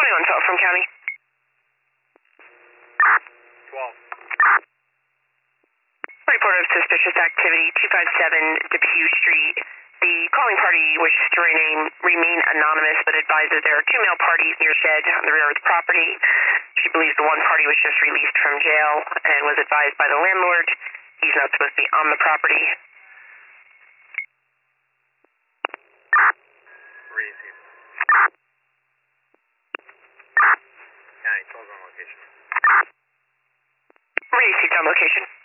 2112 from county. 12. Report of suspicious activity, 257 Depew Street. The calling party wishes to remain anonymous, but advises there are two male parties near shed on the rear of the property. She believes the one party was just released from jail and was advised by the landlord he's not supposed to be on the property. Receive. County 12 on location. Received on location.